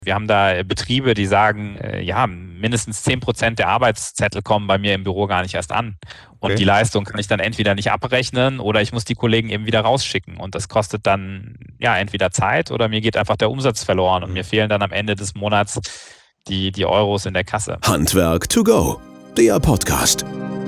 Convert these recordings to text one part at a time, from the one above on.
Wir haben da Betriebe, die sagen, ja, mindestens 10% der Arbeitszettel kommen bei mir im Büro gar nicht erst an. Und die Leistung kann ich dann entweder nicht abrechnen oder ich muss die Kollegen eben wieder rausschicken. Und das kostet dann ja entweder Zeit oder mir geht einfach der Umsatz verloren und mir fehlen dann am Ende des Monats die Euros in der Kasse. Handwerk to go, der Podcast.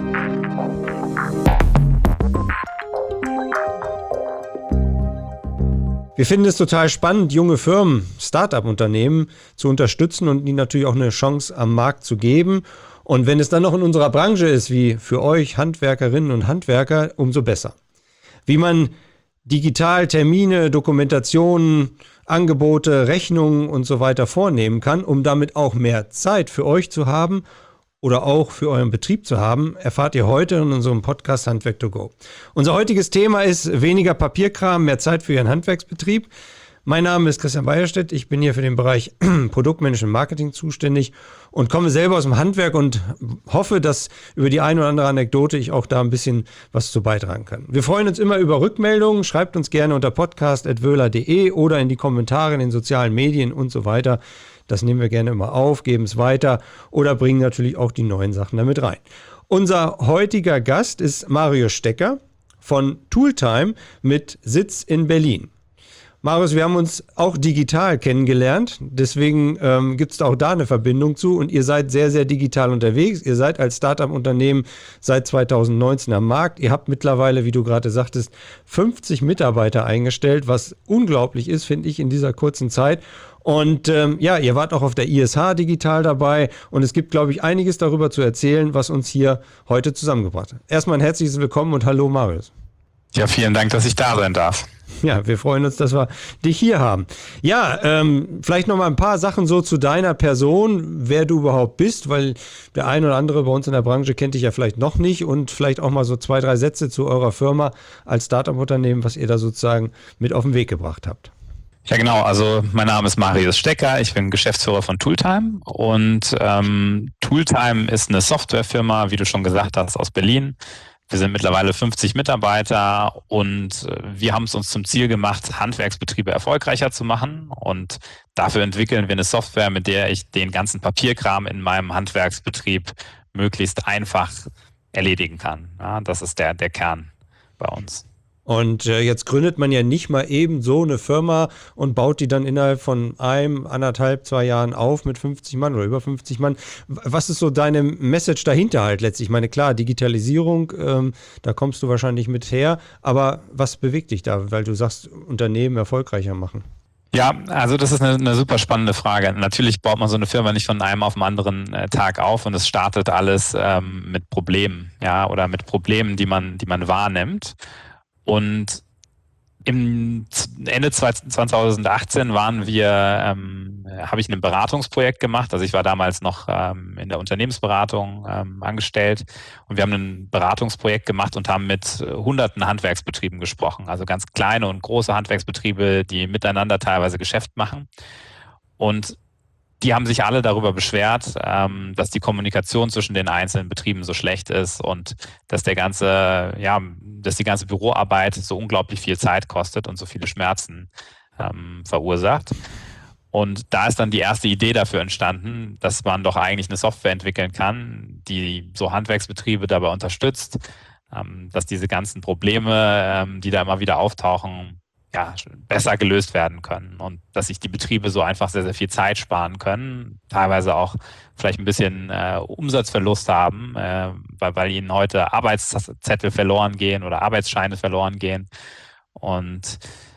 Wir finden es total spannend, junge Firmen, Start-up-Unternehmen zu unterstützen und ihnen natürlich auch eine Chance am Markt zu geben. Und wenn es dann noch in unserer Branche ist, wie für euch Handwerkerinnen und Handwerker, umso besser. Wie man digital Termine, Dokumentationen, Angebote, Rechnungen und so weiter vornehmen kann, um damit auch mehr Zeit für euch zu haben oder auch für euren Betrieb zu haben, erfahrt ihr heute in unserem Podcast Handwerk to go. Unser heutiges Thema ist weniger Papierkram, mehr Zeit für Ihren Handwerksbetrieb. Mein Name ist Christian Beierstedt, ich bin hier für den Bereich Produktmanagement und Marketing zuständig und komme selber aus dem Handwerk und hoffe, dass über die eine oder andere Anekdote ich auch da ein bisschen was zu beitragen kann. Wir freuen uns immer über Rückmeldungen, schreibt uns gerne unter podcast@wöhler.de oder in die Kommentare in den sozialen Medien und so weiter. Das nehmen wir gerne immer auf, geben es weiter oder bringen natürlich auch die neuen Sachen damit rein. Unser heutiger Gast ist Marius Stecker von Tooltime mit Sitz in Berlin. Marius, wir haben uns auch digital kennengelernt, deswegen gibt es auch da eine Verbindung zu und ihr seid sehr, sehr digital unterwegs. Ihr seid als Startup-Unternehmen seit 2019 am Markt. Ihr habt mittlerweile, wie du gerade sagtest, 50 Mitarbeiter eingestellt, was unglaublich ist, finde ich, in dieser kurzen Zeit. Und ihr wart auch auf der ISH digital dabei und es gibt, glaube ich, einiges darüber zu erzählen, was uns hier heute zusammengebracht hat. Erstmal ein herzliches Willkommen und hallo Marius. Ja, vielen Dank, dass ich da sein darf. Ja, wir freuen uns, dass wir dich hier haben. Ja, vielleicht noch mal ein paar Sachen so zu deiner Person, wer du überhaupt bist, weil der ein oder andere bei uns in der Branche kennt dich ja vielleicht noch nicht und vielleicht auch mal so 2, 3 Sätze zu eurer Firma als Startup-Unternehmen, was ihr da sozusagen mit auf den Weg gebracht habt. Ja, genau. Also mein Name ist Marius Stecker. Ich bin Geschäftsführer von Tooltime und Tooltime ist eine Softwarefirma, wie du schon gesagt hast, aus Berlin. Wir sind mittlerweile 50 Mitarbeiter und wir haben es uns zum Ziel gemacht, Handwerksbetriebe erfolgreicher zu machen. Und dafür entwickeln wir eine Software, mit der ich den ganzen Papierkram in meinem Handwerksbetrieb möglichst einfach erledigen kann. Ja, das ist der Kern bei uns. Und jetzt gründet man ja nicht mal eben so eine Firma und baut die dann innerhalb von 1,5, 2 Jahren auf mit 50 Mann oder über 50 Mann. Was ist so deine Message dahinter halt letztlich? Ich meine, klar, Digitalisierung, da kommst du wahrscheinlich mit her, aber was bewegt dich da, weil du sagst, Unternehmen erfolgreicher machen? Ja, also das ist eine super spannende Frage. Natürlich baut man so eine Firma nicht von einem auf den anderen Tag auf und es startet alles mit Problemen, ja, oder mit Problemen, die man wahrnimmt. Und im Ende 2018 habe ich ein Beratungsprojekt gemacht. Also ich war damals noch in der Unternehmensberatung angestellt und wir haben ein Beratungsprojekt gemacht und haben mit hunderten Handwerksbetrieben gesprochen. Also ganz kleine und große Handwerksbetriebe, die miteinander teilweise Geschäft machen. Und die haben sich alle darüber beschwert, dass die Kommunikation zwischen den einzelnen Betrieben so schlecht ist und dass die ganze Büroarbeit so unglaublich viel Zeit kostet und so viele Schmerzen verursacht. Und da ist dann die erste Idee dafür entstanden, dass man doch eigentlich eine Software entwickeln kann, die so Handwerksbetriebe dabei unterstützt, dass diese ganzen Probleme, die da immer wieder auftauchen, ja, besser gelöst werden können und dass sich die Betriebe so einfach sehr, sehr viel Zeit sparen können, teilweise auch vielleicht ein bisschen Umsatzverlust haben, weil ihnen heute Arbeitszettel verloren gehen oder Arbeitsscheine verloren gehen. Und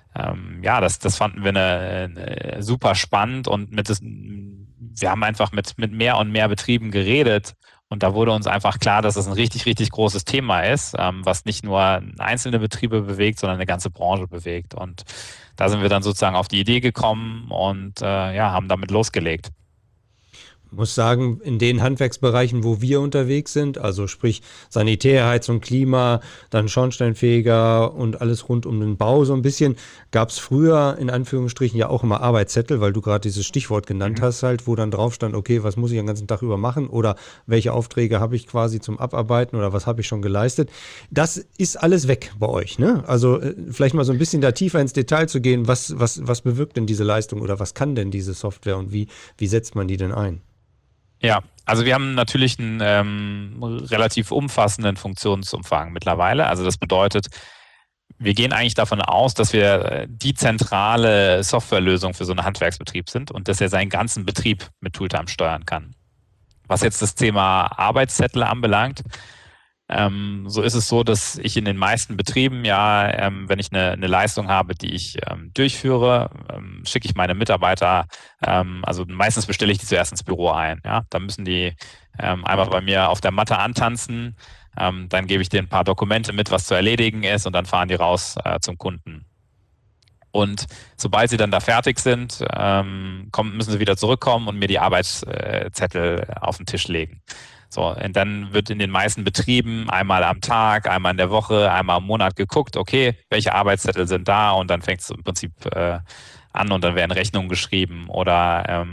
das fanden wir eine super spannend und wir haben einfach mit mehr und mehr Betrieben geredet. Und da wurde uns einfach klar, dass das ein richtig, richtig großes Thema ist, was nicht nur einzelne Betriebe bewegt, sondern eine ganze Branche bewegt. Und da sind wir dann sozusagen auf die Idee gekommen und haben damit losgelegt. muss sagen, in den Handwerksbereichen, wo wir unterwegs sind, also sprich Sanitär, Heizung, Klima, dann Schornsteinfeger und alles rund um den Bau so ein bisschen, gab es früher in Anführungsstrichen ja auch immer Arbeitszettel, weil du gerade dieses Stichwort genannt hast halt, wo dann drauf stand, okay, was muss ich den ganzen Tag über machen oder welche Aufträge habe ich quasi zum Abarbeiten oder was habe ich schon geleistet. Das ist alles weg bei euch, ne? Also vielleicht mal so ein bisschen da tiefer ins Detail zu gehen, was bewirkt denn diese Leistung oder was kann denn diese Software und wie setzt man die denn ein? Ja, also wir haben natürlich einen relativ umfassenden Funktionsumfang mittlerweile. Also das bedeutet, wir gehen eigentlich davon aus, dass wir die zentrale Softwarelösung für so einen Handwerksbetrieb sind und dass er seinen ganzen Betrieb mit Tooltime steuern kann. Was jetzt das Thema Arbeitszettel anbelangt, so ist es so, dass ich in den meisten Betrieben wenn ich eine Leistung habe, die ich durchführe, schicke ich meine Mitarbeiter, also meistens bestelle ich die zuerst ins Büro ein. Ja? Da müssen die einmal bei mir auf der Matte antanzen, dann gebe ich denen ein paar Dokumente mit, was zu erledigen ist und dann fahren die raus zum Kunden. Und sobald sie dann da fertig sind, müssen sie wieder zurückkommen und mir die Arbeitszettel auf den Tisch legen. So, und dann wird in den meisten Betrieben einmal am Tag, einmal in der Woche, einmal im Monat geguckt, okay, welche Arbeitszettel sind da und dann fängt es im Prinzip an und dann werden Rechnungen geschrieben oder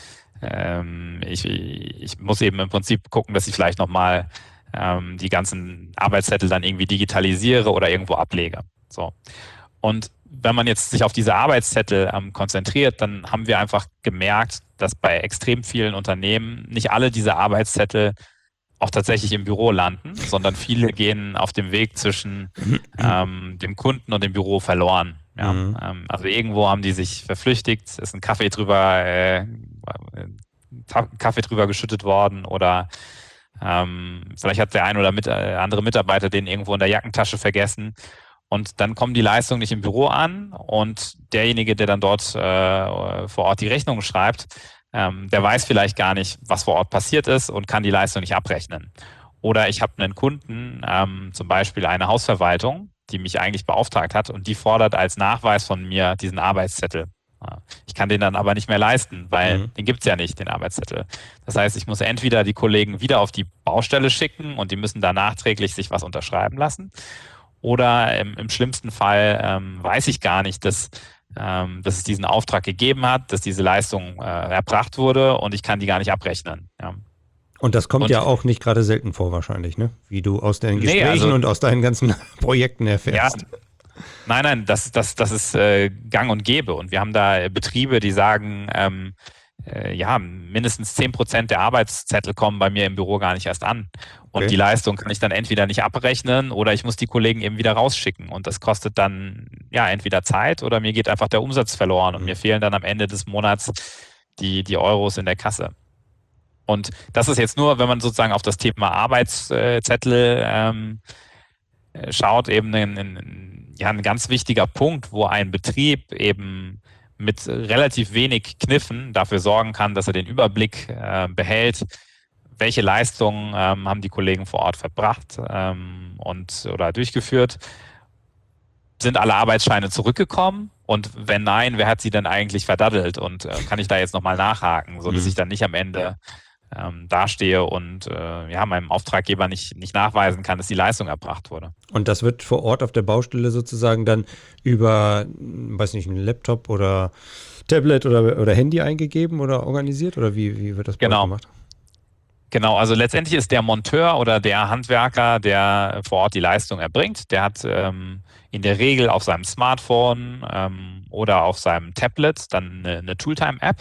ich muss eben im Prinzip gucken, dass ich vielleicht nochmal die ganzen Arbeitszettel dann irgendwie digitalisiere oder irgendwo ablege. So. Und wenn man jetzt sich auf diese Arbeitszettel konzentriert, dann haben wir einfach gemerkt, dass bei extrem vielen Unternehmen nicht alle diese Arbeitszettel auch tatsächlich im Büro landen, sondern viele gehen auf dem Weg zwischen dem Kunden und dem Büro verloren. Ja? Also irgendwo haben die sich verflüchtigt, ist ein Kaffee drüber geschüttet worden oder vielleicht hat der ein oder andere Mitarbeiter den irgendwo in der Jackentasche vergessen. Und dann kommen die Leistungen nicht im Büro an und derjenige, der dann dort vor Ort die Rechnung schreibt, der weiß vielleicht gar nicht, was vor Ort passiert ist und kann die Leistung nicht abrechnen. Oder ich habe einen Kunden, zum Beispiel eine Hausverwaltung, die mich eigentlich beauftragt hat und die fordert als Nachweis von mir diesen Arbeitszettel. Ich kann den dann aber nicht mehr leisten, weil den gibt's ja nicht, den Arbeitszettel. Das heißt, ich muss entweder die Kollegen wieder auf die Baustelle schicken und die müssen da nachträglich sich was unterschreiben lassen. Oder im schlimmsten Fall weiß ich gar nicht, dass es diesen Auftrag gegeben hat, dass diese Leistung erbracht wurde und ich kann die gar nicht abrechnen. Ja. Und das kommt ja auch nicht gerade selten vor wahrscheinlich, ne? Wie du aus deinen Gesprächen und aus deinen ganzen Projekten erfährst. Ja, nein, das ist gang und gäbe. Und wir haben da Betriebe, die sagen, mindestens 10% der Arbeitszettel kommen bei mir im Büro gar nicht erst an. Und die Leistung kann ich dann entweder nicht abrechnen oder ich muss die Kollegen eben wieder rausschicken. Und das kostet dann entweder Zeit oder mir geht einfach der Umsatz verloren und mir fehlen dann am Ende des Monats die Euros in der Kasse. Und das ist jetzt nur, wenn man sozusagen auf das Thema Arbeitszettel schaut, eben ein ganz wichtiger Punkt, wo ein Betrieb eben mit relativ wenig Kniffen dafür sorgen kann, dass er den Überblick behält, welche Leistungen haben die Kollegen vor Ort verbracht oder durchgeführt. Sind alle Arbeitsscheine zurückgekommen? Und wenn nein, wer hat sie denn eigentlich verdaddelt? Und kann ich da jetzt nochmal nachhaken, sodass ich dann nicht am Ende dastehe und meinem Auftraggeber nicht nachweisen kann, dass die Leistung erbracht wurde. Und das wird vor Ort auf der Baustelle sozusagen dann über, weiß nicht, einen Laptop oder Tablet oder Handy eingegeben oder organisiert? Oder wie wird das bei euch gemacht? Genau, also letztendlich ist der Monteur oder der Handwerker, der vor Ort die Leistung erbringt, der hat in der Regel auf seinem Smartphone oder auf seinem Tablet dann eine Tooltime-App.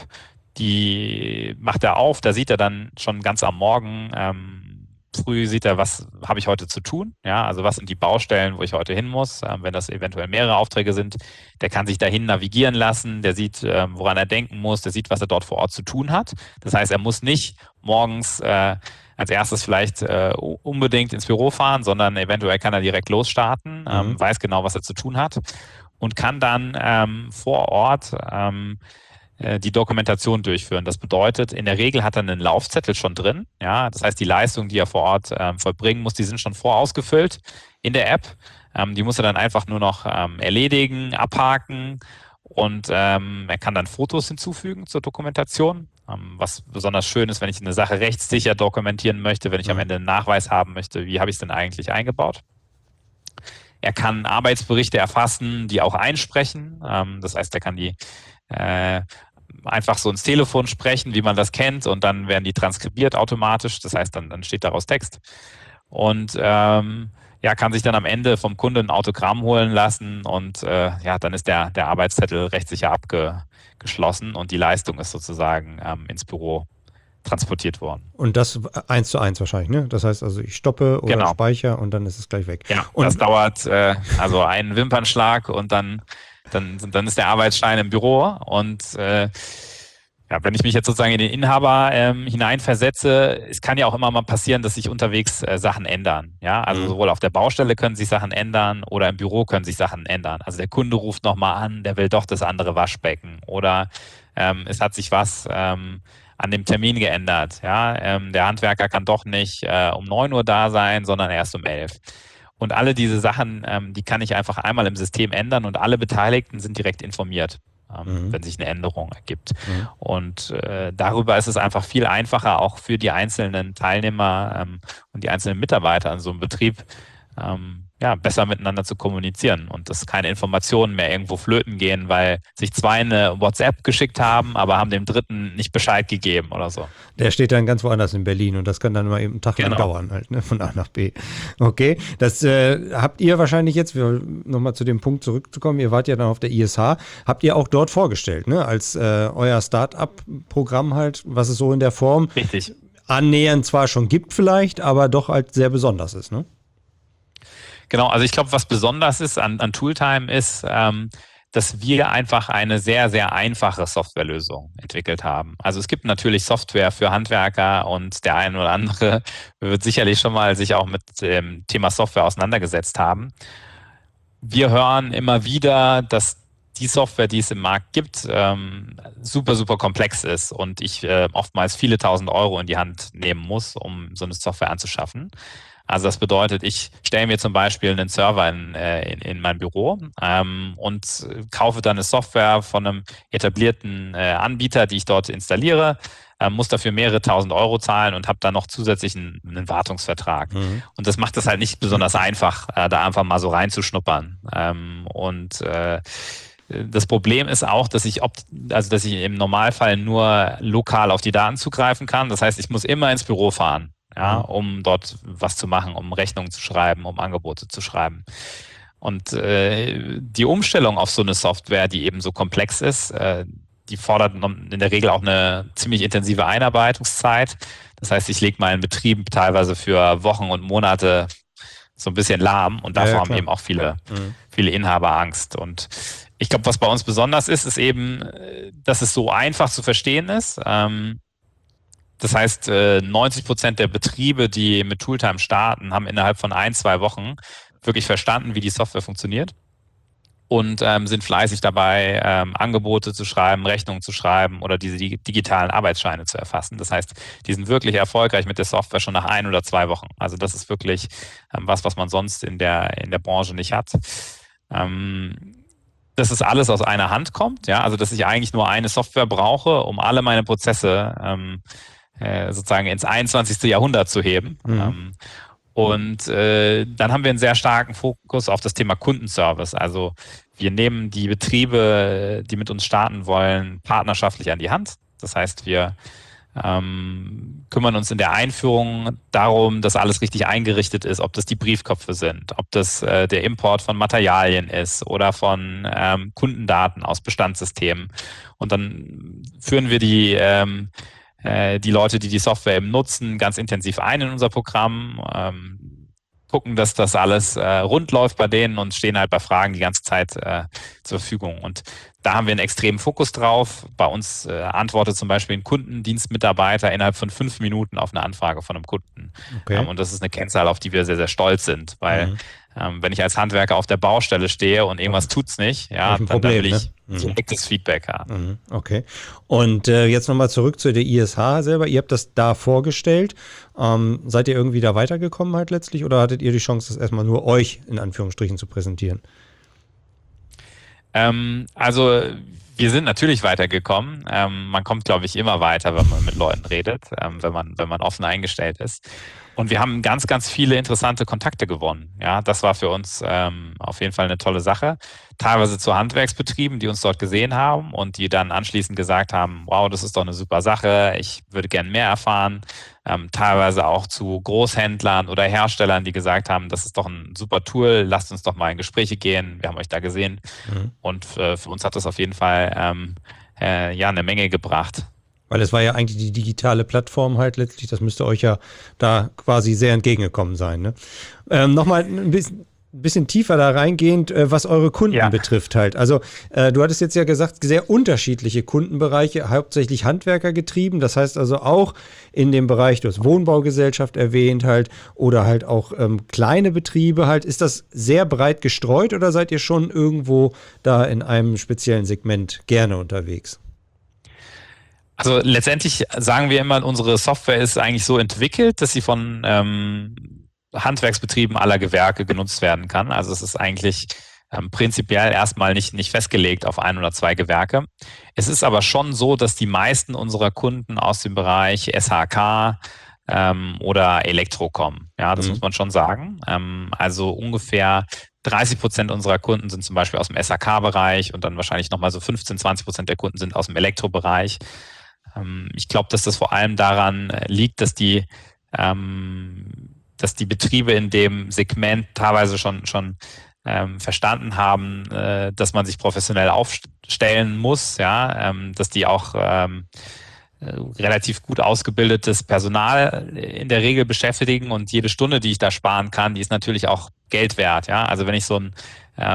Die macht er auf, da sieht er dann schon ganz am Morgen, früh sieht er, was habe ich heute zu tun, ja, also was sind die Baustellen, wo ich heute hin muss, wenn das eventuell mehrere Aufträge sind, der kann sich dahin navigieren lassen, der sieht, woran er denken muss, der sieht, was er dort vor Ort zu tun hat. Das heißt, er muss nicht morgens als erstes vielleicht unbedingt ins Büro fahren, sondern eventuell kann er direkt losstarten, weiß genau, was er zu tun hat und kann dann vor Ort die Dokumentation durchführen. Das bedeutet, in der Regel hat er einen Laufzettel schon drin. Ja, das heißt, die Leistungen, die er vor Ort vollbringen muss, die sind schon vorausgefüllt in der App. Die muss er dann einfach nur noch erledigen, abhaken und er kann dann Fotos hinzufügen zur Dokumentation, was besonders schön ist, wenn ich eine Sache rechtssicher dokumentieren möchte, wenn ich am Ende einen Nachweis haben möchte, wie habe ich es denn eigentlich eingebaut. Er kann Arbeitsberichte erfassen, die auch einsprechen. Das heißt, er kann die einfach so ins Telefon sprechen, wie man das kennt, und dann werden die transkribiert automatisch. Das heißt, dann steht daraus Text. Und kann sich dann am Ende vom Kunden ein Autogramm holen lassen und dann ist der Arbeitszettel rechtssicher abgeschlossen und die Leistung ist sozusagen ins Büro transportiert worden. Und das 1:1 wahrscheinlich, ne? Das heißt also, ich stoppe oder speichere und dann ist es gleich weg. Ja, und das dauert also einen Wimpernschlag und dann ist der Arbeitsschein im Büro und wenn ich mich jetzt sozusagen in den Inhaber hineinversetze, es kann ja auch immer mal passieren, dass sich unterwegs Sachen ändern. Ja, also sowohl auf der Baustelle können sich Sachen ändern oder im Büro können sich Sachen ändern. Also der Kunde ruft nochmal an, der will doch das andere Waschbecken oder es hat sich was an dem Termin geändert. Ja, der Handwerker kann doch nicht um 9 Uhr da sein, sondern erst um 11. Und alle diese Sachen, die kann ich einfach einmal im System ändern und alle Beteiligten sind direkt informiert, wenn sich eine Änderung ergibt. Und darüber ist es einfach viel einfacher, auch für die einzelnen Teilnehmer und die einzelnen Mitarbeiter an so einem Betrieb, besser miteinander zu kommunizieren und dass keine Informationen mehr irgendwo flöten gehen, weil sich 2 eine WhatsApp geschickt haben, aber haben dem Dritten nicht Bescheid gegeben oder so. Der steht dann ganz woanders in Berlin und das kann dann mal eben einen Tag lang dauern, halt, ne? Von A nach B. Okay, das habt ihr wahrscheinlich jetzt, nochmal zu dem Punkt zurückzukommen, ihr wart ja dann auf der ISH, habt ihr auch dort vorgestellt, ne? Als euer Start-up-Programm halt, was es so in der Form richtig annähernd zwar schon gibt vielleicht, aber doch halt sehr besonders ist, ne? Genau, also ich glaube, was besonders ist an Tooltime ist, dass wir einfach eine sehr, sehr einfache Softwarelösung entwickelt haben. Also es gibt natürlich Software für Handwerker und der eine oder andere wird sicherlich schon mal sich auch mit dem Thema Software auseinandergesetzt haben. Wir hören immer wieder, dass die Software, die es im Markt gibt, super, super komplex ist und ich oftmals viele tausend Euro in die Hand nehmen muss, um so eine Software anzuschaffen. Also das bedeutet, ich stelle mir zum Beispiel einen Server in mein Büro und kaufe dann eine Software von einem etablierten Anbieter, die ich dort installiere, muss dafür mehrere tausend Euro zahlen und habe dann noch zusätzlich einen Wartungsvertrag. Und das macht es halt nicht besonders einfach, da einfach mal so reinzuschnuppern. Das Problem ist auch, dass ich im Normalfall nur lokal auf die Daten zugreifen kann. Das heißt, ich muss immer ins Büro fahren. Ja, um dort was zu machen, um Rechnungen zu schreiben, um Angebote zu schreiben. Und die Umstellung auf so eine Software, die eben so komplex ist, die fordert in der Regel auch eine ziemlich intensive Einarbeitungszeit. Das heißt, ich lege meinen Betrieb teilweise für Wochen und Monate so ein bisschen lahm und davor haben eben auch viele Inhaber Angst. Und ich glaube, was bei uns besonders ist eben, dass es so einfach zu verstehen ist. Das heißt, 90% der Betriebe, die mit Tooltime starten, haben innerhalb von 1-2 Wochen wirklich verstanden, wie die Software funktioniert und sind fleißig dabei, Angebote zu schreiben, Rechnungen zu schreiben oder diese digitalen Arbeitsscheine zu erfassen. Das heißt, die sind wirklich erfolgreich mit der Software schon nach 1 oder 2 Wochen. Also das ist wirklich was man sonst in der Branche nicht hat. Dass es alles aus einer Hand kommt, ja, also dass ich eigentlich nur eine Software brauche, um alle meine Prozesse sozusagen ins 21. Jahrhundert zu heben. Und dann haben wir einen sehr starken Fokus auf das Thema Kundenservice. Also wir nehmen die Betriebe, die mit uns starten wollen, partnerschaftlich an die Hand. Das heißt, wir kümmern uns in der Einführung darum, dass alles richtig eingerichtet ist, ob das die Briefköpfe sind, ob das der Import von Materialien ist oder von Kundendaten aus Bestandssystemen. Und dann führen wir die Leute, die Software eben nutzen, ganz intensiv ein in unser Programm, gucken, dass das alles rund läuft bei denen und stehen halt bei Fragen die ganze Zeit zur Verfügung. Und da haben wir einen extremen Fokus drauf. Bei uns antwortet zum Beispiel ein Kundendienstmitarbeiter innerhalb von 5 Minuten auf eine Anfrage von einem Kunden. Okay. Und das ist eine Kennzahl, auf die wir sehr, sehr stolz sind, weil wenn ich als Handwerker auf der Baustelle stehe und irgendwas tut's nicht, ja, dann will ich direktes Feedback haben. Okay. Und jetzt nochmal zurück zu der ISH selber. Ihr habt das da vorgestellt. Seid ihr irgendwie da weitergekommen halt letztlich oder hattet ihr die Chance, das erstmal nur euch in Anführungsstrichen zu präsentieren? Also wir sind natürlich weitergekommen. Man kommt, glaube ich, immer weiter, wenn man mit Leuten redet, wenn man offen eingestellt ist. Und wir haben ganz, ganz viele interessante Kontakte gewonnen. Ja, das war für uns auf jeden Fall eine tolle Sache. Teilweise zu Handwerksbetrieben, die uns dort gesehen haben und die dann anschließend gesagt haben, wow, das ist doch eine super Sache, ich würde gern mehr erfahren. Teilweise auch zu Großhändlern oder Herstellern, die gesagt haben, das ist doch ein super Tool, lasst uns doch mal in Gespräche gehen, wir haben euch da gesehen. Und für uns hat das auf jeden Fall eine Menge gebracht. Weil es war ja eigentlich die digitale Plattform halt letztlich, das müsste euch ja da quasi sehr entgegengekommen sein. Ne? Nochmal ein bisschen tiefer da reingehend, was eure Kunden betrifft halt. Also du hattest jetzt ja gesagt, sehr unterschiedliche Kundenbereiche, hauptsächlich Handwerker getrieben. Das heißt also auch in dem Bereich, du hast Wohnbaugesellschaft erwähnt halt oder halt auch kleine Betriebe halt. Ist das sehr breit gestreut oder seid ihr schon irgendwo da in einem speziellen Segment gerne unterwegs? Also letztendlich sagen wir immer, unsere Software ist eigentlich so entwickelt, dass sie von Handwerksbetrieben aller Gewerke genutzt werden kann. Also es ist eigentlich prinzipiell erstmal nicht festgelegt auf 1 oder 2 Gewerke. Es ist aber schon so, dass die meisten unserer Kunden aus dem Bereich SHK oder Elektro kommen. Ja, das muss man schon sagen. Also ungefähr 30% unserer Kunden sind zum Beispiel aus dem SHK-Bereich und dann wahrscheinlich nochmal so 15-20% der Kunden sind aus dem Elektrobereich. Ich glaube, dass das vor allem daran liegt, dass die Betriebe in dem Segment teilweise schon verstanden haben, dass man sich professionell aufstellen muss, ja, dass die auch relativ gut ausgebildetes Personal in der Regel beschäftigen und jede Stunde, die ich da sparen kann, die ist natürlich auch Geld wert, ja. Also wenn ich so ein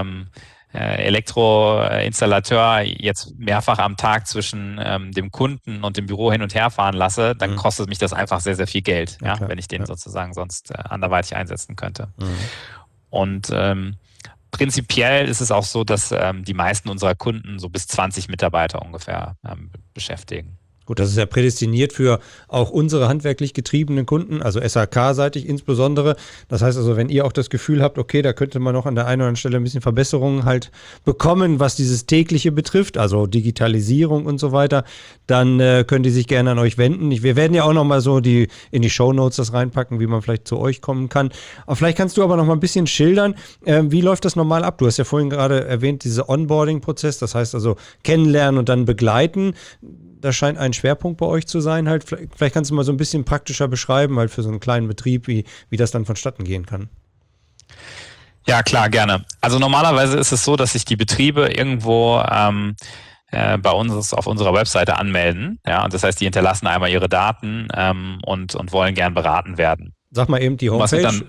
Elektroinstallateur jetzt mehrfach am Tag zwischen dem Kunden und dem Büro hin und her fahren lasse, dann kostet mich das einfach sehr, sehr viel Geld, ja, wenn ich den sozusagen sonst anderweitig einsetzen könnte. Und prinzipiell ist es auch so, dass die meisten unserer Kunden so bis 20 Mitarbeiter ungefähr beschäftigen. Gut, das ist ja prädestiniert für auch unsere handwerklich getriebenen Kunden, also SHK-seitig insbesondere. Das heißt also, wenn ihr auch das Gefühl habt, okay, da könnte man noch an der einen oder anderen Stelle ein bisschen Verbesserungen halt bekommen, was dieses tägliche betrifft, also Digitalisierung und so weiter, dann könnt ihr sich gerne an euch wenden. Wir werden ja auch noch mal so in die Shownotes das reinpacken, wie man vielleicht zu euch kommen kann. Aber vielleicht kannst du aber noch mal ein bisschen schildern, wie läuft das normal ab? Du hast ja vorhin gerade erwähnt, dieser Onboarding-Prozess, das heißt also kennenlernen und dann begleiten. Das scheint ein Schwerpunkt bei euch zu sein. Halt, vielleicht kannst du mal so ein bisschen praktischer beschreiben, halt für so einen kleinen Betrieb, wie das dann vonstatten gehen kann. Ja, klar, gerne. Also normalerweise ist es so, dass sich die Betriebe irgendwo bei uns auf unserer Webseite anmelden. Ja, und das heißt, die hinterlassen einmal ihre Daten und wollen gern beraten werden. Sag mal eben die Homepage,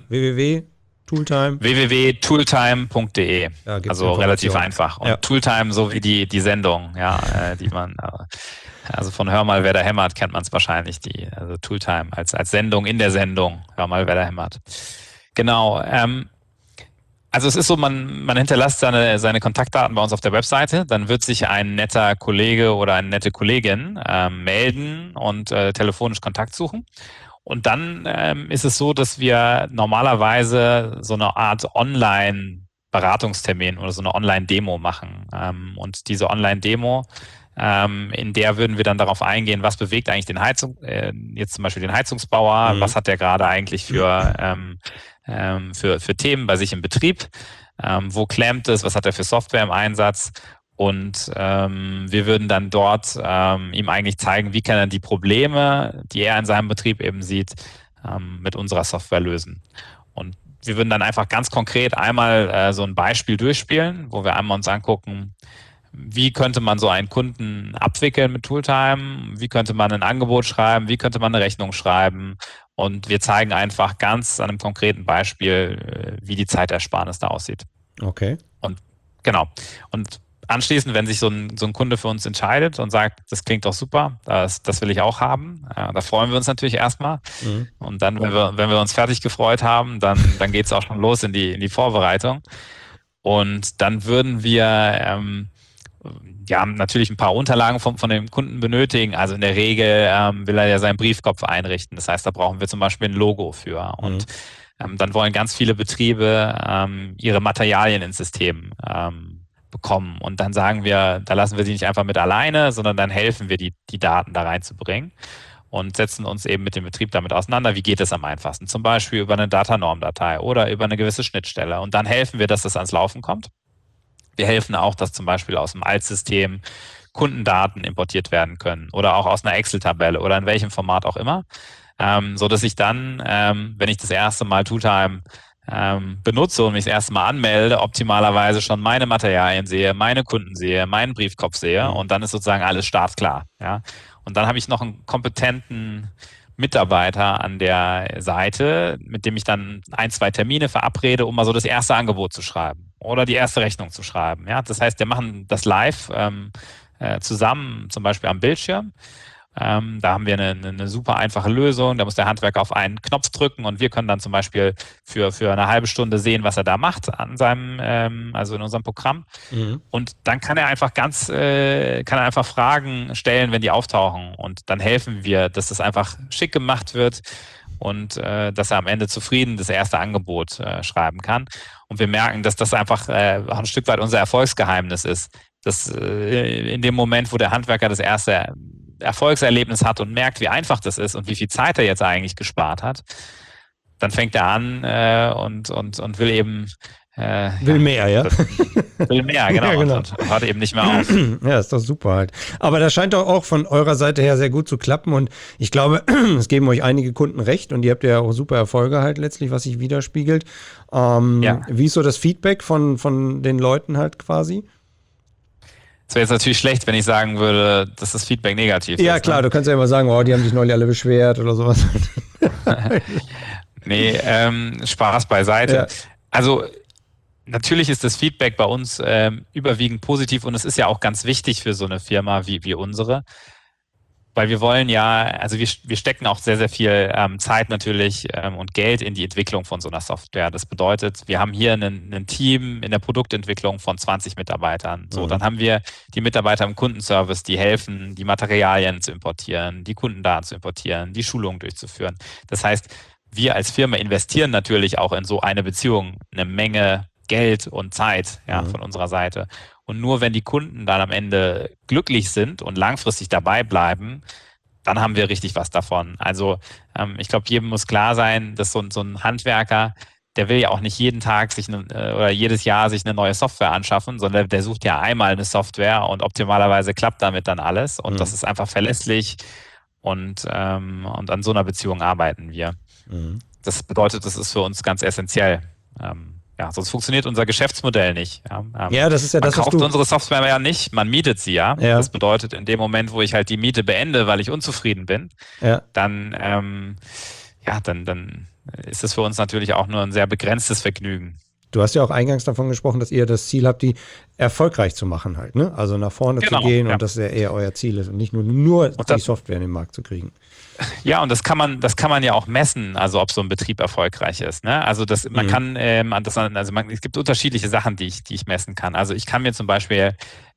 www.tooltime.de. Ja, also relativ einfach. Und Tooltime so wie die Sendung, ja, die man also von Hör mal, wer da hämmert, kennt man es wahrscheinlich, also Tooltime als Sendung in der Sendung, Hör mal, wer da hämmert. Genau, also es ist so, man hinterlässt seine Kontaktdaten bei uns auf der Webseite, dann wird sich ein netter Kollege oder eine nette Kollegin melden und telefonisch Kontakt suchen. Und dann ist es so, dass wir normalerweise so eine Art Online-Beratungstermin oder so eine Online-Demo machen. Und diese Online-Demo, in der würden wir dann darauf eingehen, was bewegt eigentlich jetzt zum Beispiel den Heizungsbauer, was hat der gerade eigentlich für Themen bei sich im Betrieb, wo klemmt es, was hat er für Software im Einsatz und wir würden dann dort ihm eigentlich zeigen, wie kann er die Probleme, die er in seinem Betrieb eben sieht, mit unserer Software lösen. Und wir würden dann einfach ganz konkret einmal so ein Beispiel durchspielen, wo wir einmal uns angucken, wie könnte man so einen Kunden abwickeln mit Tooltime, wie könnte man ein Angebot schreiben, wie könnte man eine Rechnung schreiben. Und wir zeigen einfach ganz an einem konkreten Beispiel, wie die Zeitersparnis da aussieht. Okay. Und genau. Und anschließend, wenn sich so ein Kunde für uns entscheidet und sagt, das klingt doch super, das will ich auch haben, da freuen wir uns natürlich erstmal. Und dann, wenn wir uns fertig gefreut haben, dann geht es auch schon los in die Vorbereitung. Und dann würden wir natürlich ein paar Unterlagen von dem Kunden benötigen. Also in der Regel will er ja seinen Briefkopf einrichten. Das heißt, da brauchen wir zum Beispiel ein Logo für. Und dann wollen ganz viele Betriebe ihre Materialien ins System bekommen. Und dann sagen wir, da lassen wir sie nicht einfach mit alleine, sondern dann helfen wir, die Daten da reinzubringen und setzen uns eben mit dem Betrieb damit auseinander. Wie geht es am einfachsten? Zum Beispiel über eine Datanorm-Datei oder über eine gewisse Schnittstelle. Und dann helfen wir, dass das ans Laufen kommt. Wir helfen auch, dass zum Beispiel aus dem Altsystem Kundendaten importiert werden können oder auch aus einer Excel-Tabelle oder in welchem Format auch immer, so dass ich dann, wenn ich das erste Mal Tooltime benutze und mich das erste Mal anmelde, optimalerweise schon meine Materialien sehe, meine Kunden sehe, meinen Briefkopf sehe und dann ist sozusagen alles startklar. Ja? Und dann habe ich noch einen kompetenten Mitarbeiter an der Seite, mit dem ich dann 1, 2 Termine verabrede, um mal so das erste Angebot zu schreiben oder die erste Rechnung zu schreiben. Ja? Das heißt, wir machen das live zusammen, zum Beispiel am Bildschirm. Da haben wir eine super einfache Lösung. Da muss der Handwerker auf einen Knopf drücken und wir können dann zum Beispiel für eine halbe Stunde sehen, was er da macht an seinem, also in unserem Programm. Und dann kann er einfach Fragen stellen, wenn die auftauchen. Und dann helfen wir, dass das einfach schick gemacht wird und dass er am Ende zufrieden das erste Angebot schreiben kann. Und wir merken, dass das einfach auch ein Stück weit unser Erfolgsgeheimnis ist. Dass in dem Moment, wo der Handwerker das erste Erfolgserlebnis hat und merkt, wie einfach das ist und wie viel Zeit er jetzt eigentlich gespart hat, dann fängt er an und will eben will mehr, ja? Will mehr, genau. Ja, genau. Und hört eben nicht mehr auf. Ja, ist doch super halt. Aber das scheint doch auch von eurer Seite her sehr gut zu klappen und ich glaube, es geben euch einige Kunden recht und ihr habt ja auch super Erfolge halt letztlich, was sich widerspiegelt. Wie ist so das Feedback von den Leuten halt quasi? Es wäre jetzt natürlich schlecht, wenn ich sagen würde, dass das Feedback negativ ist. Ja, klar, du kannst ja immer sagen, oh, die haben sich neulich alle beschwert oder sowas. Nee, Spaß beiseite. Ja. Also natürlich ist das Feedback bei uns überwiegend positiv und es ist ja auch ganz wichtig für so eine Firma wie unsere. Weil wir wollen ja, also wir stecken auch sehr, sehr viel Zeit natürlich und Geld in die Entwicklung von so einer Software. Das bedeutet, wir haben hier ein Team in der Produktentwicklung von 20 Mitarbeitern. So, dann haben wir die Mitarbeiter im Kundenservice, die helfen, die Materialien zu importieren, die Kundendaten zu importieren, die Schulungen durchzuführen. Das heißt, wir als Firma investieren natürlich auch in so eine Beziehung eine Menge Geld und Zeit von unserer Seite. Und nur wenn die Kunden dann am Ende glücklich sind und langfristig dabei bleiben, dann haben wir richtig was davon. Also ich glaube, jedem muss klar sein, dass so ein Handwerker, der will ja auch nicht jeden Tag oder jedes Jahr sich eine neue Software anschaffen, sondern der sucht ja einmal eine Software und optimalerweise klappt damit dann alles. Und das ist einfach verlässlich und an so einer Beziehung arbeiten wir. Das bedeutet, das ist für uns ganz essentiell. Sonst funktioniert unser Geschäftsmodell nicht. Ja, das ist ja das, was du... Man kauft unsere Software ja nicht, man mietet sie ja. Das bedeutet, in dem Moment, wo ich halt die Miete beende, weil ich unzufrieden bin, dann ist das für uns natürlich auch nur ein sehr begrenztes Vergnügen. Du hast ja auch eingangs davon gesprochen, dass ihr das Ziel habt, die erfolgreich zu machen halt, ne? Also nach vorne zu gehen und dass ja eher euer Ziel ist und nicht nur die Software in den Markt zu kriegen. Ja, und das kann man ja auch messen, also ob so ein Betrieb erfolgreich ist. Ne? Also es gibt unterschiedliche Sachen, die ich messen kann. Also ich kann mir zum Beispiel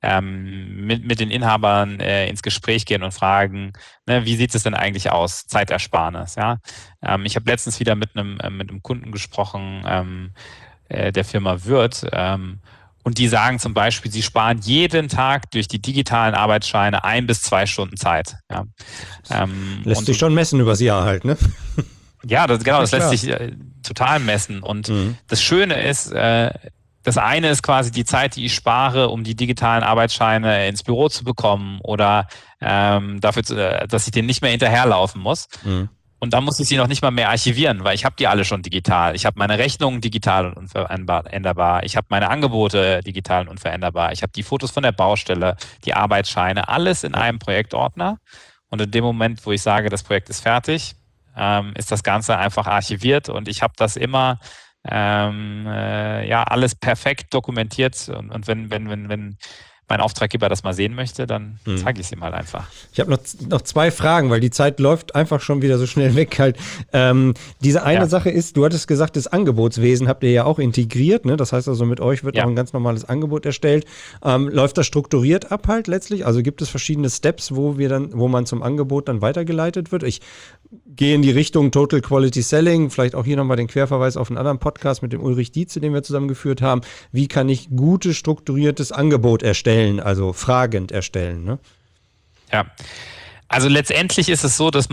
mit den Inhabern ins Gespräch gehen und fragen, ne, wie sieht es denn eigentlich aus, Zeitersparnis? Ja? Ich habe letztens wieder mit einem Kunden gesprochen, der Firma Würth, und die sagen zum Beispiel, sie sparen jeden Tag durch die digitalen Arbeitsscheine 1 bis 2 Stunden Zeit. Ja. Lässt sich schon messen übers Jahr halt, ne? Ja, das lässt sich total messen. Und das Schöne ist, das eine ist quasi die Zeit, die ich spare, um die digitalen Arbeitsscheine ins Büro zu bekommen oder dafür, dass ich denen nicht mehr hinterherlaufen muss. Und dann muss ich sie noch nicht mal mehr archivieren, weil ich habe die alle schon digital. Ich habe meine Rechnungen digital und unveränderbar. Ich habe meine Angebote digital und unveränderbar. Ich habe die Fotos von der Baustelle, die Arbeitsscheine, alles in einem Projektordner. Und in dem Moment, wo ich sage, das Projekt ist fertig, ist das Ganze einfach archiviert und ich habe das immer alles perfekt dokumentiert. Und wenn mein Auftraggeber das mal sehen möchte, dann zeige ich es ihm halt einfach. Ich habe noch 2 Fragen, weil die Zeit läuft einfach schon wieder so schnell weg halt. Diese eine Sache ist, du hattest gesagt, das Angebotswesen habt ihr ja auch integriert, ne? Das heißt also, mit euch wird auch ein ganz normales Angebot erstellt. Läuft das strukturiert ab halt letztlich? Also gibt es verschiedene Steps, wo man zum Angebot dann weitergeleitet wird? Ich gehe in die Richtung Total Quality Selling, vielleicht auch hier nochmal den Querverweis auf einen anderen Podcast mit dem Ulrich Dietze, den wir zusammengeführt haben. Wie kann ich gutes, strukturiertes Angebot erstellen, also fragend erstellen, ne? Ja, also letztendlich ist es so, dass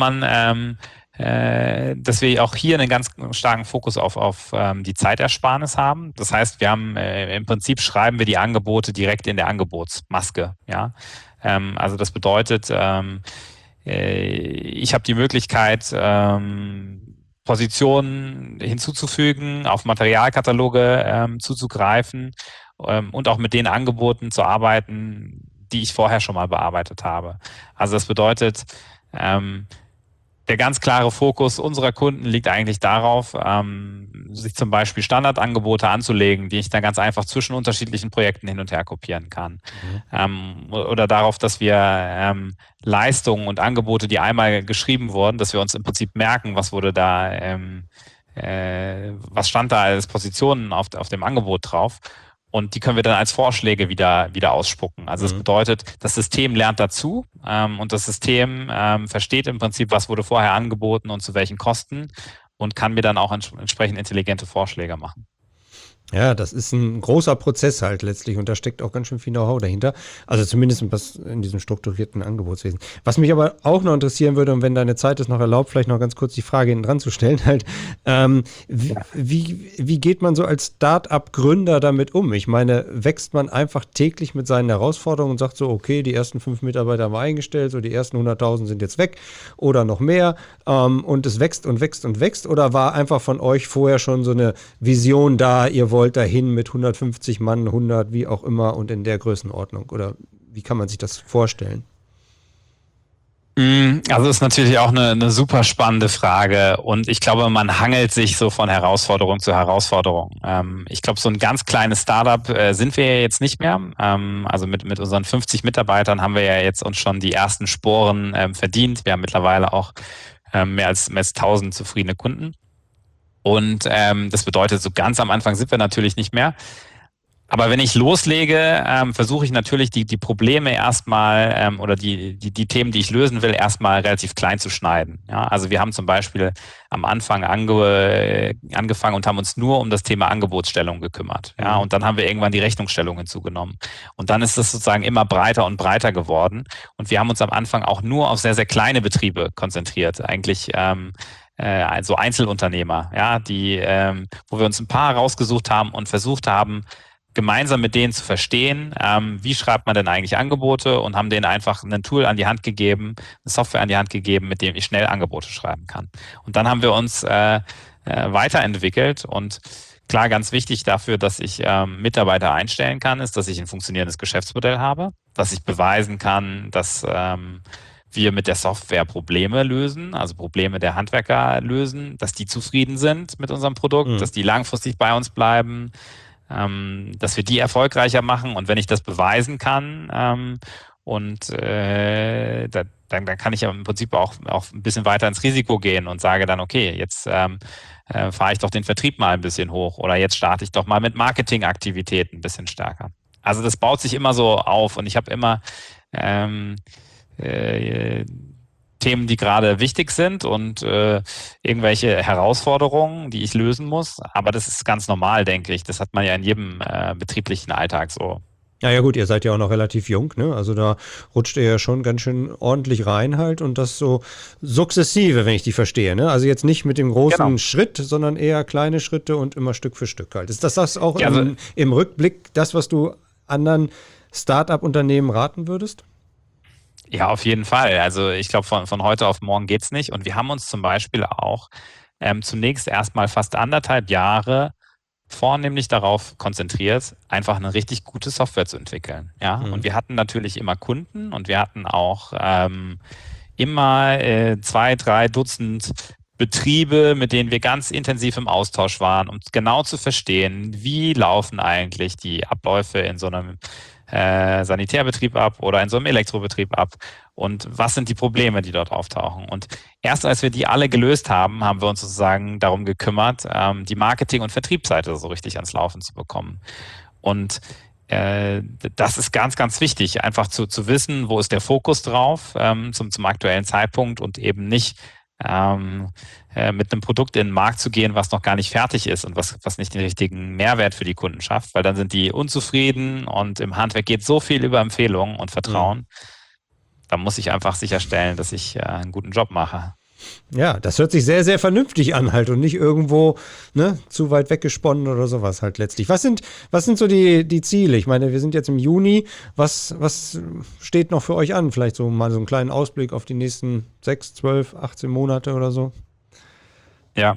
dass wir auch hier einen ganz starken Fokus auf die Zeitersparnis haben. Das heißt, wir haben im Prinzip schreiben wir die Angebote direkt in der Angebotsmaske. Ja, also das bedeutet, ich habe die Möglichkeit, Positionen hinzuzufügen, auf Materialkataloge zuzugreifen und auch mit den Angeboten zu arbeiten, die ich vorher schon mal bearbeitet habe. Also das bedeutet, der ganz klare Fokus unserer Kunden liegt eigentlich darauf, sich zum Beispiel Standardangebote anzulegen, die ich dann ganz einfach zwischen unterschiedlichen Projekten hin und her kopieren kann. Oder darauf, dass wir Leistungen und Angebote, die einmal geschrieben wurden, dass wir uns im Prinzip merken, was wurde da, was stand da als Positionen auf dem Angebot drauf. Und die können wir dann als Vorschläge wieder ausspucken. Also das bedeutet, das System lernt dazu und das System versteht im Prinzip, was wurde vorher angeboten und zu welchen Kosten und kann mir dann auch entsprechend intelligente Vorschläge machen. Ja, das ist ein großer Prozess halt letztlich und da steckt auch ganz schön viel Know-how dahinter. Also zumindest in diesem strukturierten Angebotswesen. Was mich aber auch noch interessieren würde, und wenn deine Zeit es noch erlaubt, vielleicht noch ganz kurz die Frage hinten dran zu stellen, halt, wie geht man so als Start-up-Gründer damit um? Ich meine, wächst man einfach täglich mit seinen Herausforderungen und sagt so, okay, die ersten 5 Mitarbeiter haben wir eingestellt, so die ersten 100.000 sind jetzt weg oder noch mehr und es wächst und wächst und wächst, oder war einfach von euch vorher schon so eine Vision da, ihr wollt dahin mit 150 Mann, 100, wie auch immer und in der Größenordnung? Oder wie kann man sich das vorstellen? Also ist natürlich auch eine super spannende Frage und ich glaube, man hangelt sich so von Herausforderung zu Herausforderung. Ich glaube, so ein ganz kleines Startup sind wir ja jetzt nicht mehr. Also mit unseren 50 Mitarbeitern haben wir ja jetzt uns schon die ersten Sporen verdient. Wir haben mittlerweile auch mehr als 1000 zufriedene Kunden. Und das bedeutet, so ganz am Anfang sind wir natürlich nicht mehr. Aber wenn ich loslege, versuche ich natürlich die Probleme erstmal oder die Themen, die ich lösen will, erstmal relativ klein zu schneiden. Ja, also wir haben zum Beispiel am Anfang angefangen und haben uns nur um das Thema Angebotsstellung gekümmert. Ja, und dann haben wir irgendwann die Rechnungsstellung hinzugenommen. Und dann ist das sozusagen immer breiter und breiter geworden. Und wir haben uns am Anfang auch nur auf sehr, sehr kleine Betriebe konzentriert. Eigentlich also Einzelunternehmer, ja, wo wir uns ein paar rausgesucht haben und versucht haben, gemeinsam mit denen zu verstehen, wie schreibt man denn eigentlich Angebote, und haben denen einfach ein Tool an die Hand gegeben, eine Software an die Hand gegeben, mit dem ich schnell Angebote schreiben kann. Und dann haben wir uns weiterentwickelt, und klar, ganz wichtig dafür, dass ich Mitarbeiter einstellen kann, ist, dass ich ein funktionierendes Geschäftsmodell habe, dass ich beweisen kann, dass wir mit der Software Probleme lösen, also Probleme der Handwerker lösen, dass die zufrieden sind mit unserem Produkt, dass die langfristig bei uns bleiben, dass wir die erfolgreicher machen. Und wenn ich das beweisen kann, dann kann ich ja im Prinzip auch ein bisschen weiter ins Risiko gehen und sage dann, okay, jetzt fahre ich doch den Vertrieb mal ein bisschen hoch oder jetzt starte ich doch mal mit Marketingaktivitäten ein bisschen stärker. Also das baut sich immer so auf, und ich habe immer Themen, die gerade wichtig sind und irgendwelche Herausforderungen, die ich lösen muss. Aber das ist ganz normal, denke ich. Das hat man ja in jedem betrieblichen Alltag so. Ja gut, ihr seid ja auch noch relativ jung, ne? Also da rutscht ihr ja schon ganz schön ordentlich rein halt, und das so sukzessive, wenn ich die verstehe, ne? Also jetzt nicht mit dem großen Schritt, sondern eher kleine Schritte und immer Stück für Stück halt. Ist das auch im Rückblick das, was du anderen Start-up-Unternehmen raten würdest? Ja, auf jeden Fall. Also ich glaube, von heute auf morgen geht's nicht. Und wir haben uns zum Beispiel auch zunächst erstmal fast 1,5 Jahre vornehmlich darauf konzentriert, einfach eine richtig gute Software zu entwickeln. Ja, und wir hatten natürlich immer Kunden, und wir hatten auch immer 2, 3 Dutzend Betriebe, mit denen wir ganz intensiv im Austausch waren, um genau zu verstehen, wie laufen eigentlich die Abläufe in so einem Sanitärbetrieb ab oder in so einem Elektrobetrieb ab? Und was sind die Probleme, die dort auftauchen? Und erst als wir die alle gelöst haben, haben wir uns sozusagen darum gekümmert, die Marketing- und Vertriebsseite so richtig ans Laufen zu bekommen. Und das ist ganz, ganz wichtig, einfach zu wissen, wo ist der Fokus drauf zum aktuellen Zeitpunkt und eben nicht mit einem Produkt in den Markt zu gehen, was noch gar nicht fertig ist und was nicht den richtigen Mehrwert für die Kunden schafft, weil dann sind die unzufrieden und im Handwerk geht so viel über Empfehlungen und Vertrauen. Da muss ich einfach sicherstellen, dass ich einen guten Job mache. Ja, das hört sich sehr, sehr vernünftig an halt und nicht irgendwo zu weit weggesponnen oder sowas halt letztlich. Was sind so die Ziele? Ich meine, wir sind jetzt im Juni. Was steht noch für euch an? Vielleicht so mal so einen kleinen Ausblick auf die nächsten 6, 12, 18 Monate oder so? Ja,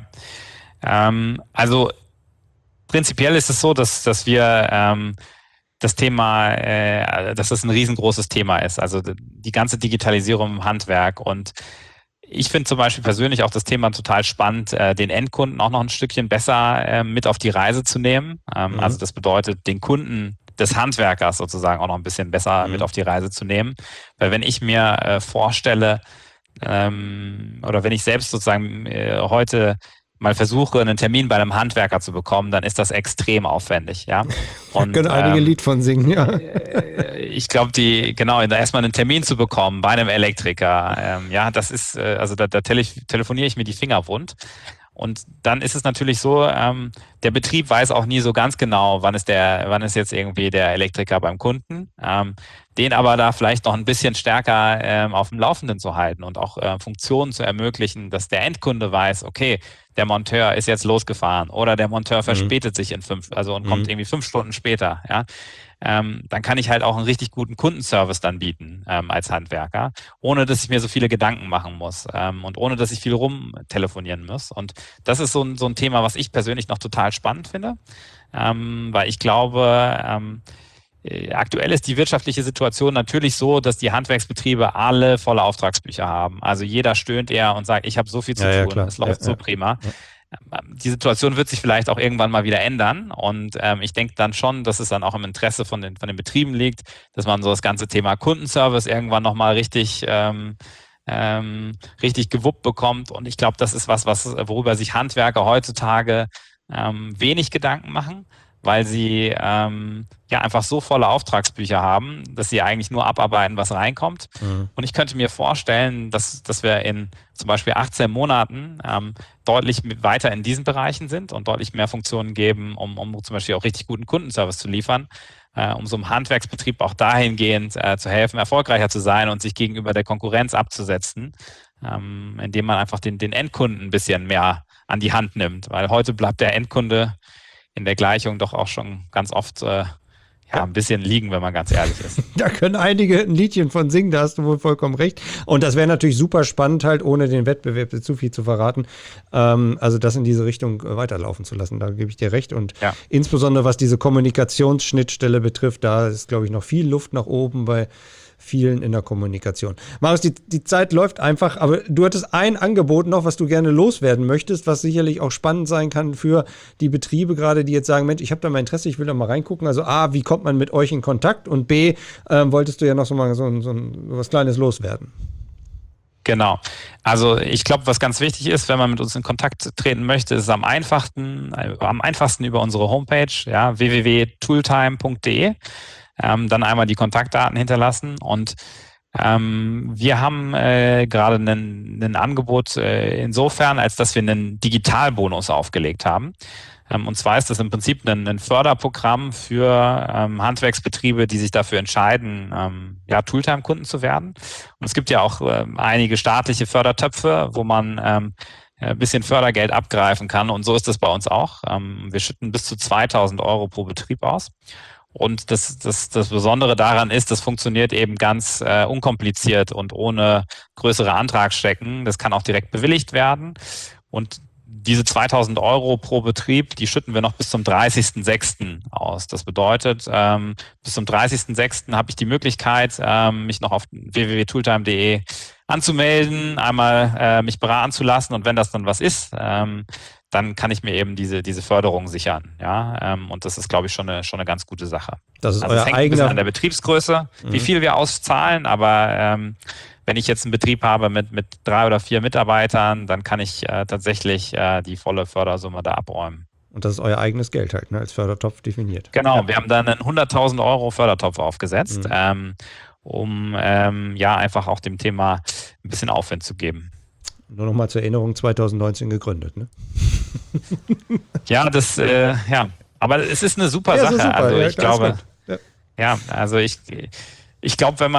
also prinzipiell ist es so, dass wir das Thema, dass das ein riesengroßes Thema ist. Also die ganze Digitalisierung im Handwerk. Und ich finde zum Beispiel persönlich auch das Thema total spannend, den Endkunden auch noch ein Stückchen besser mit auf die Reise zu nehmen. Also das bedeutet, den Kunden des Handwerkers sozusagen auch noch ein bisschen besser mit auf die Reise zu nehmen. Weil wenn ich mir vorstelle, oder wenn ich selbst sozusagen heute mal versuche, einen Termin bei einem Handwerker zu bekommen, dann ist das extrem aufwendig, ja. Und, da können einige Lied von singen, ja. Ich glaube, erstmal einen Termin zu bekommen bei einem Elektriker, das ist, also da telefoniere ich mir die Finger wund. Und dann ist es natürlich so, der Betrieb weiß auch nie so ganz genau, wann ist jetzt irgendwie der Elektriker beim Kunden, den aber da vielleicht noch ein bisschen stärker auf dem Laufenden zu halten und auch Funktionen zu ermöglichen, dass der Endkunde weiß, okay, der Monteur ist jetzt losgefahren oder der Monteur verspätet sich und kommt irgendwie 5 Stunden später, ja. Dann kann ich halt auch einen richtig guten Kundenservice dann bieten als Handwerker, ohne dass ich mir so viele Gedanken machen muss und ohne dass ich viel rumtelefonieren muss. Und das ist so ein Thema, was ich persönlich noch total spannend finde, weil ich glaube, aktuell ist die wirtschaftliche Situation natürlich so, dass die Handwerksbetriebe alle volle Auftragsbücher haben. Also jeder stöhnt eher und sagt, ich habe so viel zu tun, es läuft so prima. Ja. Die Situation wird sich vielleicht auch irgendwann mal wieder ändern und ich denke dann schon, dass es dann auch im Interesse von den Betrieben liegt, dass man so das ganze Thema Kundenservice irgendwann nochmal richtig gewuppt bekommt und ich glaube, das ist worüber sich Handwerker heutzutage wenig Gedanken machen, weil sie einfach so volle Auftragsbücher haben, dass sie eigentlich nur abarbeiten, was reinkommt. Und ich könnte mir vorstellen, dass wir in zum Beispiel 18 Monaten deutlich weiter in diesen Bereichen sind und deutlich mehr Funktionen geben, um zum Beispiel auch richtig guten Kundenservice zu liefern, um so einem Handwerksbetrieb auch dahingehend zu helfen, erfolgreicher zu sein und sich gegenüber der Konkurrenz abzusetzen, indem man einfach den Endkunden ein bisschen mehr an die Hand nimmt. Weil heute bleibt der Endkunde in der Gleichung doch auch schon ganz oft ein bisschen liegen, wenn man ganz ehrlich ist. Da können einige ein Liedchen von singen, da hast du wohl vollkommen recht. Und das wäre natürlich super spannend, halt ohne den Wettbewerb zu viel zu verraten, also das in diese Richtung weiterlaufen zu lassen. Da gebe ich dir recht. Und insbesondere was diese Kommunikationsschnittstelle betrifft, da ist, glaube ich, noch viel Luft nach oben bei vielen in der Kommunikation. Marius, die Zeit läuft einfach, aber du hattest ein Angebot noch, was du gerne loswerden möchtest, was sicherlich auch spannend sein kann für die Betriebe gerade, die jetzt sagen, Mensch, ich habe da mal Interesse, ich will da mal reingucken. Also A, wie kommt man mit euch in Kontakt? Und B, wolltest du ja noch so was Kleines loswerden. Genau. Also ich glaube, was ganz wichtig ist, wenn man mit uns in Kontakt treten möchte, ist es am einfachsten über unsere Homepage, www.tooltime.de. Dann einmal die Kontaktdaten hinterlassen und wir haben gerade ein Angebot insofern, als dass wir einen Digitalbonus aufgelegt haben. Und zwar ist das im Prinzip ein Förderprogramm für Handwerksbetriebe, die sich dafür entscheiden, Tooltime-Kunden zu werden. Und es gibt ja auch einige staatliche Fördertöpfe, wo man ein bisschen Fördergeld abgreifen kann. Und so ist das bei uns auch. Wir schütten bis zu 2.000 € pro Betrieb aus. Und das Besondere daran ist, das funktioniert eben ganz unkompliziert und ohne größere Antragsstecken. Das kann auch direkt bewilligt werden. Und diese 2.000 € pro Betrieb, die schütten wir noch bis zum 30.06. aus. Das bedeutet, bis zum 30.06. habe ich die Möglichkeit, mich noch auf www.tooltime.de anzumelden, einmal mich beraten zu lassen. Und wenn das dann was ist, dann kann ich mir eben diese Förderung sichern. Ja, und das ist, glaube ich, schon eine ganz gute Sache. Das ist also es hängt ein bisschen an der Betriebsgröße, wie viel wir auszahlen, aber wenn ich jetzt einen Betrieb habe mit 3 oder 4 Mitarbeitern, dann kann ich tatsächlich die volle Fördersumme da abräumen. Und das ist euer eigenes Geld halt, ne, als Fördertopf definiert. Genau, wir haben dann einen 100.000 € Fördertopf aufgesetzt, um einfach auch dem Thema ein bisschen Aufwind zu geben. Nur nochmal zur Erinnerung, 2019 gegründet, ne? Ja, aber es ist eine super Sache. Super, also ich glaube, ich glaube, wenn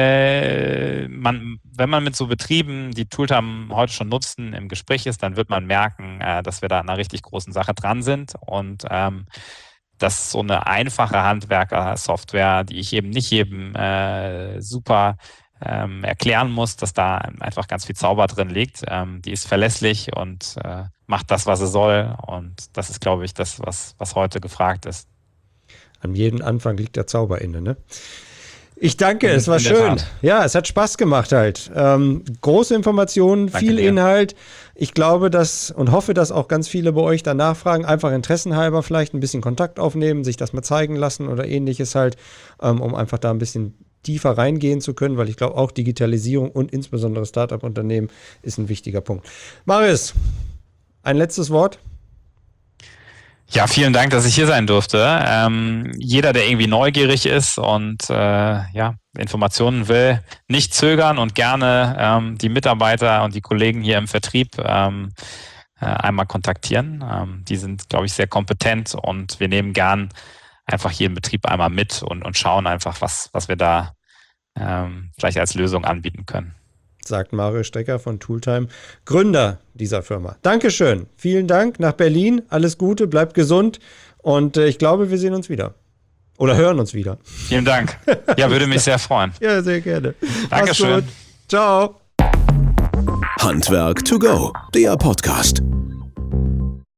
man mit so Betrieben, die Tooltime heute schon nutzen, im Gespräch ist, dann wird man merken, dass wir da an einer richtig großen Sache dran sind und dass so eine einfache Handwerker-Software, die ich eben nicht jedem super erklären muss, dass da einfach ganz viel Zauber drin liegt. Die ist verlässlich und macht das, was sie soll. Und das ist, glaube ich, das, was heute gefragt ist. An jedem Anfang liegt der Zauber inne, ne? Ich danke, es war schön. Ja, es hat Spaß gemacht halt. Große Informationen, viel Inhalt. Ich glaube, und hoffe, dass auch ganz viele bei euch danach fragen, einfach interessenhalber vielleicht ein bisschen Kontakt aufnehmen, sich das mal zeigen lassen oder ähnliches halt, um einfach da ein bisschen tiefer reingehen zu können, weil ich glaube, auch Digitalisierung und insbesondere Startup-Unternehmen ist ein wichtiger Punkt. Marius, ein letztes Wort? Ja, vielen Dank, dass ich hier sein durfte. Jeder, der irgendwie neugierig ist und Informationen will, nicht zögern und gerne die Mitarbeiter und die Kollegen hier im Vertrieb einmal kontaktieren. Die sind, glaube ich, sehr kompetent und wir nehmen gern einfach jeden Betrieb einmal mit und schauen einfach, was wir da vielleicht als Lösung anbieten können. Sagt Marius Strecker von Tooltime, Gründer dieser Firma. Dankeschön. Vielen Dank nach Berlin. Alles Gute, bleibt gesund und ich glaube, wir sehen uns wieder. Oder hören uns wieder. Vielen Dank. Ja, würde mich sehr freuen. Ja, sehr gerne. Dankeschön. Ciao. Handwerk to go, der Podcast.